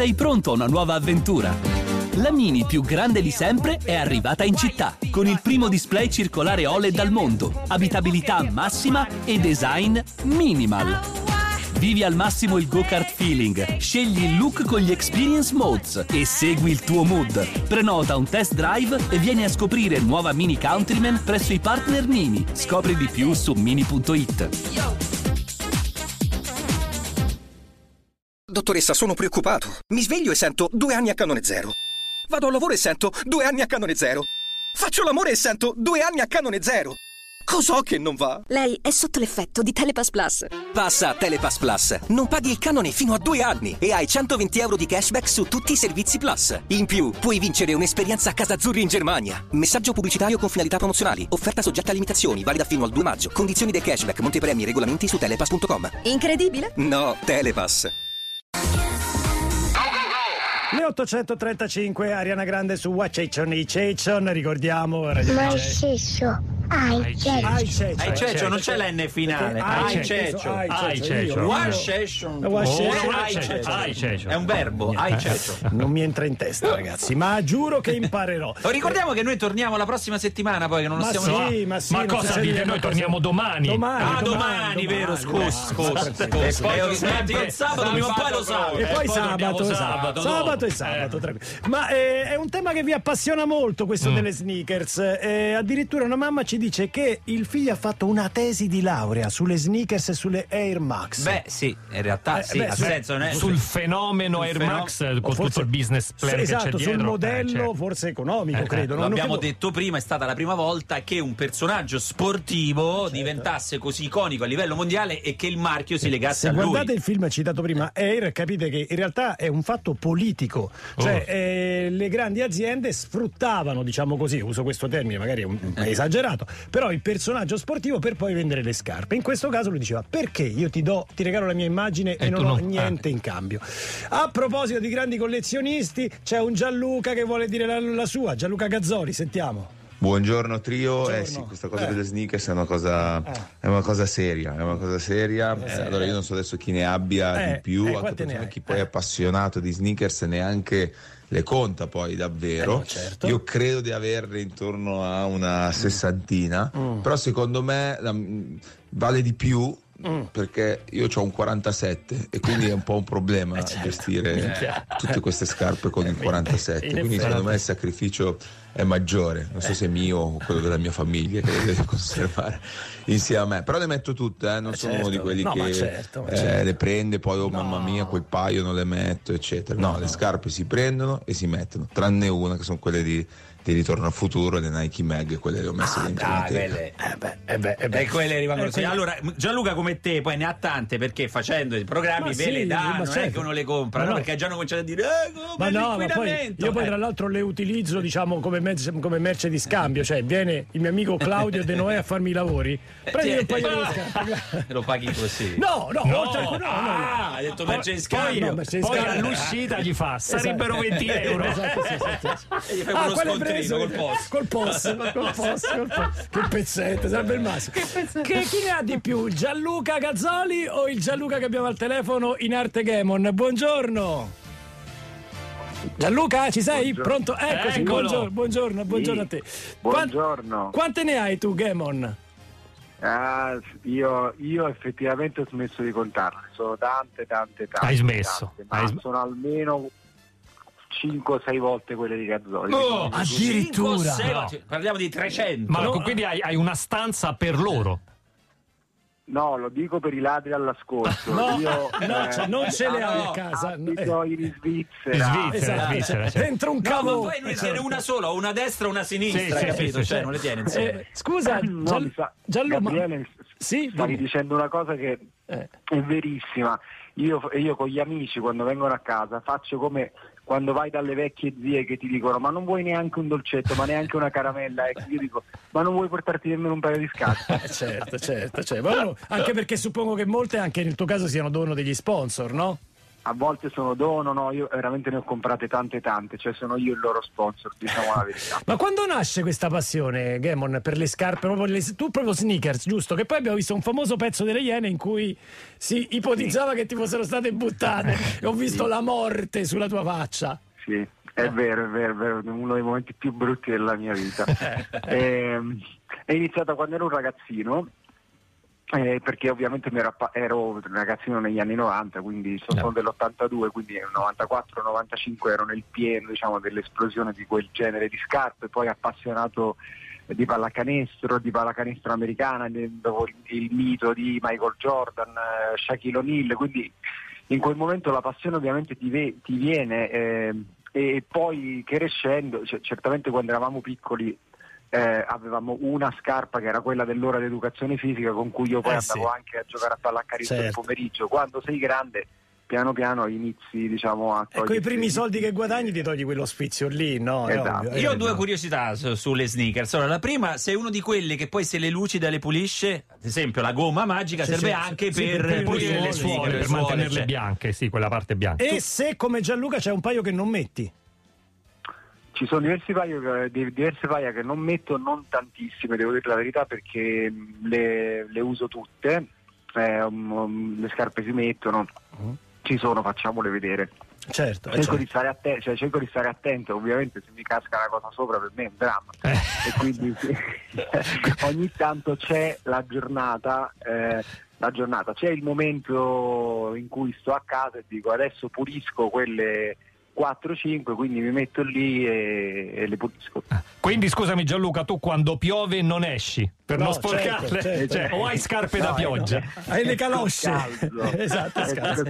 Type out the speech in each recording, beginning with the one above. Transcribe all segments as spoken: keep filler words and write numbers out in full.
sei pronto a una nuova avventura. La Mini più grande di sempre è arrivata in città, con il primo display circolare O L E D al mondo, abitabilità massima e design minimal. Vivi al massimo il go-kart feeling, scegli il look con gli experience modes e segui il tuo mood. Prenota un test drive e vieni a scoprire nuova Mini Countryman presso i partner Mini. Scopri di più su mini punto it. Dottoressa, sono preoccupato. Mi sveglio e sento due anni a Canone Zero. Vado al lavoro e sento due anni a Canone Zero. Faccio l'amore e sento due anni a Canone Zero. Cos'ho che non va? Lei è sotto l'effetto di Telepass Plus. Passa a Telepass Plus. Non paghi il canone fino a due anni e hai centoventi euro di cashback su tutti i servizi Plus. In più, puoi vincere un'esperienza a Casa Azzurri in Germania. Messaggio pubblicitario con finalità promozionali. Offerta soggetta a limitazioni, valida fino al due maggio. Condizioni del cashback, montepremi e regolamenti su telepass punto com. Incredibile? No, Telepass. Le ottocentotrentacinque, Ariana Grande su Wacechon i Cechon, ricordiamo. Ma stesso, ai Cechon. Ai Cechon, Ai Cechon, non c'è l'N finale. Ai Cechon. Ai Cechon. Wacechon. Ai Cechon. È un verbo, ai Cechon. Non mi entra in testa, ragazzi, ma giuro che imparerò. Ricordiamo che noi torniamo la prossima settimana, poi che non lo ma stiamo sì, ma sì, ma cosa dite? Noi torniamo domani. Domani. Ah, domani, vero, scusa, scusa. E poi il sabato, prima o poi lo sa. E poi sabato, sabato, sabato e sabato, tranquillo. Ma eh, è un tema che vi appassiona molto, questo mm. delle sneakers. Eh, addirittura una mamma ci dice che il figlio ha fatto una tesi di laurea sulle sneakers e sulle Air Max. Beh, sì, in realtà eh, sì, beh, ha sì. senso, non è? Sul fenomeno Air fenom- Max, con forse, tutto il business plan esatto, che c'è sul dietro. modello, eh, certo. forse economico, Eh, credo. Lo non abbiamo credo... detto prima, è stata la prima volta che un personaggio sportivo certo. diventasse così iconico a livello mondiale e che il marchio si legasse Se a lui. guardate il film citato prima, Air, capite che in realtà è un fatto politico. Cioè, Oh. eh, le grandi aziende sfruttavano, diciamo così, uso questo termine, magari è, un, è esagerato, però il personaggio sportivo per poi vendere le scarpe. In questo caso lui diceva: perché io ti do, ti regalo la mia immagine e, E non tu ho non- niente in cambio. A proposito di grandi collezionisti, c'è un Gianluca che vuole dire la, la sua. Gianluca Gazzoli, sentiamo. Buongiorno trio, Buongiorno. eh sì, questa cosa Eh. delle sneakers è una cosa, Eh. è una cosa seria, è una cosa seria. Eh, Eh, allora io non so adesso chi ne abbia Eh, di più, eh, altre quante ne persone, hai? chi poi Eh. è appassionato di sneakers neanche le conta poi davvero. Eh, no, certo. Io credo di averne intorno a una sessantina, Mm. però secondo me la- vale di più. Mm. Perché io ho un quarantasette e quindi è un po' un problema Eh, certo. gestire Chiaro. tutte queste scarpe con il quarantasette, In quindi effetti. secondo me il sacrificio è maggiore, non so se è mio o quello della mia famiglia che le deve conservare insieme a me, però le metto tutte, eh, non Eh, sono certo. uno di quelli No, che ma certo, ma eh, certo. le prende poi oh No. mamma mia quel paio non le metto eccetera, no, No, le no. scarpe si prendono e si mettono, tranne una che sono quelle di, di Ritorno al Futuro, le Nike Mag, quelle le ho messe Ah, dentro dai, in teca. quelle. Eh beh, eh beh, eh beh. E quelle rimangono Eh, sì. quelle- Allora, Gianluca come te poi ne ha tante, perché facendo i programmi Ma ve sì, le dà, ma non è certo. che uno le compra, Ma no? no. Perché già hanno cominciato a dire eh, come Ma no, ma poi l'inquinamento. io poi Eh. tra l'altro le utilizzo, diciamo, come merce, come merce di scambio, cioè viene il mio amico Claudio De Noè a farmi i lavori, prendi un paio di scarpe. Lo paghi così. No, no, No. oltre a no, no, no. Ah, hai detto merce in Poi, scambio. no, merce di Poi scambio. all'uscita gli fa, sarebbero venti euro. Esatto, sì, sì, sì. E gli fai Ah, uno quello è scontrino preso col posto. Col posto, col posto, col posto. Che pezzetto, sarebbe il massimo. Che chi ne ha di più, il Gianluca Gazzoli o il Gianluca che abbiamo al telefono in arte Gamon? Buongiorno. Gianluca, ci sei? Buongiorno. Pronto? Eccoci, Eccolo. buongiorno, buongiorno, buongiorno a te. Quan- Buongiorno. Quante ne hai tu, Gamon? Ah, io, io effettivamente ho smesso di contarle, sono tante, tante, tante. Hai smesso. tante, ma Hai sm- sono almeno cinque o sei volte quelle di Gazzoli. Oh, addirittura. cinque, sei, No. parliamo di trecento. Ma No. quindi hai, hai una stanza per loro. No, lo dico per i ladri all'ascolto. No, io, no, cioè, non ce le hai no, a casa. abito in Svizzera. In Svizzera. Esatto, Svizzera, cioè, certo. dentro un No, cavo. ma poi lui tiene una sola, una a destra e una a sinistra, Sì, sì, capito? sì, sì, Cioè, sì. non le tiene insieme. Eh, scusa, No, Gian- mi sa- Gianluca, ma- Gabriele, sì, stavi dimmi. dicendo una cosa che Eh. è verissima. Io, io con gli amici quando vengono a casa faccio come quando vai dalle vecchie zie che ti dicono ma non vuoi neanche un dolcetto, ma neanche una caramella, e io dico ma non vuoi portarti nemmeno un paio di scarpe? Eh, certo, certo, certo. Ma no, anche perché suppongo che molte anche nel tuo caso siano dono degli sponsor, no? a volte sono dono, no, io veramente ne ho comprate tante tante, cioè sono io il loro sponsor, diciamo la verità. Ma quando nasce questa passione, Gamon, per le scarpe, proprio le, tu proprio sneakers, giusto? Che poi abbiamo visto un famoso pezzo delle Iene in cui si ipotizzava sì. che ti fossero state buttate e ho visto sì. la morte sulla tua faccia. Sì, è vero, è vero, è vero, uno dei momenti più brutti della mia vita. è, è iniziata quando ero un ragazzino. Eh, perché ovviamente mi ero, ero un ragazzino negli anni novanta, quindi sono no. dell'ottantadue, quindi nel novantaquattro novantacinque ero nel pieno, diciamo, dell'esplosione di quel genere di scarpe, poi appassionato di pallacanestro, di pallacanestro americana, dopo il, il mito di Michael Jordan, eh, Shaquille O'Neal, quindi in quel momento la passione ovviamente ti, ve- ti viene eh, e poi crescendo, cioè, certamente quando eravamo piccoli Eh, avevamo una scarpa che era quella dell'ora di educazione fisica con cui io poi eh, andavo sì. anche a giocare a pallacanestro certo. il pomeriggio. Quando sei grande piano piano inizi, diciamo, a e con i primi soldi che guadagni ti togli quello sfizio lì, no? Esatto. Io ho due curiosità su, sulle sneakers. Allora, la prima, sei uno di quelli che poi se le lucida le pulisce, ad esempio la gomma magica sì, serve sì, anche sì, per, per, per pulire le suole, suole, per suole, mantenerle cioè. bianche, sì, quella parte bianca. E tu... se come Gianluca c'è un paio che non metti? Ci sono diversi paio, diverse paia che non metto, non tantissime, devo dire la verità, perché le, le uso tutte, eh, um, le scarpe si mettono, uh-huh. ci sono, facciamole vedere. Certo, cerco, certo. Di stare atten- cioè, cerco di stare attento, ovviamente se mi casca una cosa sopra per me è un dramma eh. e quindi sì, ogni tanto c'è la giornata, eh, la giornata, c'è il momento in cui sto a casa e dico adesso pulisco quelle quattro cinque, quindi mi metto lì e, e le pulisco. Quindi scusami Gianluca, tu quando piove non esci per no, non sporcarle, certo, certo. cioè, o hai scarpe no, da pioggia? No. Hai le calosce. Esatto,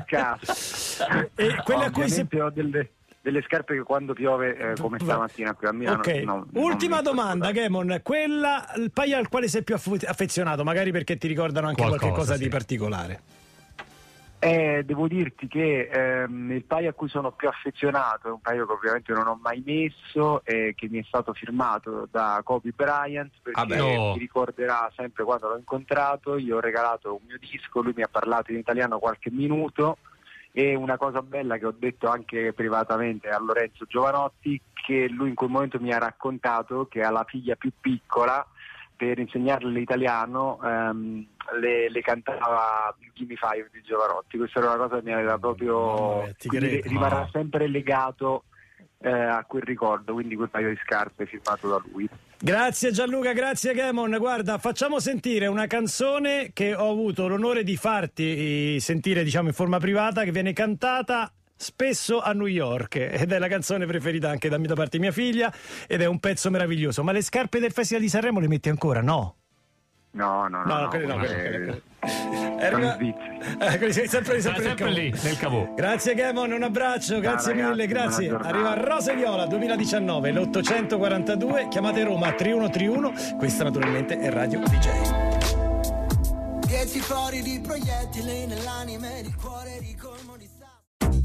e quelle a cui si... ho delle, delle scarpe che quando piove eh, come stamattina qui a Milano. Okay. No, ultima domanda, Gamon, quella il paio al quale sei più affezionato, magari perché ti ricordano anche qualcosa, qualche cosa sì. di particolare. Eh, devo dirti che ehm, il paio a cui sono più affezionato è un paio che ovviamente non ho mai messo e che mi è stato firmato da Kobe Bryant, perché ah no. mi ricorderà sempre quando l'ho incontrato, gli ho regalato un mio disco, lui mi ha parlato in italiano qualche minuto e una cosa bella che ho detto anche privatamente a Lorenzo Giovanotti, che lui in quel momento mi ha raccontato che alla figlia più piccola, per insegnarle l'italiano, um, le, le cantava Gimme Five di Giovanotti. Questa era una cosa che mi aveva proprio no, quindi rimarrà sempre legato eh, a quel ricordo, quindi quel paio di scarpe firmato da lui. Grazie Gianluca, grazie Gamon. Guarda, facciamo sentire una canzone che ho avuto l'onore di farti sentire, diciamo, in forma privata, che viene cantata spesso a New York ed è la canzone preferita anche da, da parte di mia figlia ed è un pezzo meraviglioso. Ma le scarpe del Festival di Sanremo le metti ancora? No? No, no, no. No, no, quelli no, no quelli, eh, quelli, quelli. Arriva... Eh, quelli, sempre, sempre, sempre nel lì, nel cavò. Grazie Gamon, un abbraccio, grazie ragazzi, mille, grazie. Arriva Rosa e Viola duemiladiciannove, l'ottocentoquarantadue, chiamate Roma tre uno tre uno, questa naturalmente è Radio D J. Dieci fori di proiettili nell'anima e il cuore ricolmo di sangue.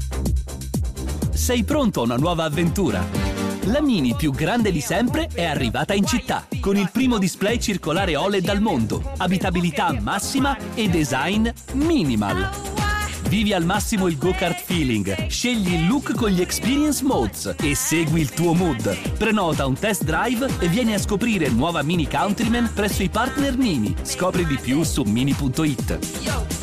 Sei pronto a una nuova avventura? La Mini più grande di sempre è arrivata in città con il primo display circolare O L E D al mondo, abitabilità massima e design minimal. Vivi al massimo il go-kart feeling, scegli il look con gli experience modes e segui il tuo mood. Prenota un test drive e vieni a scoprire nuova Mini Countryman presso i partner Mini. Scopri di più su mini punto it.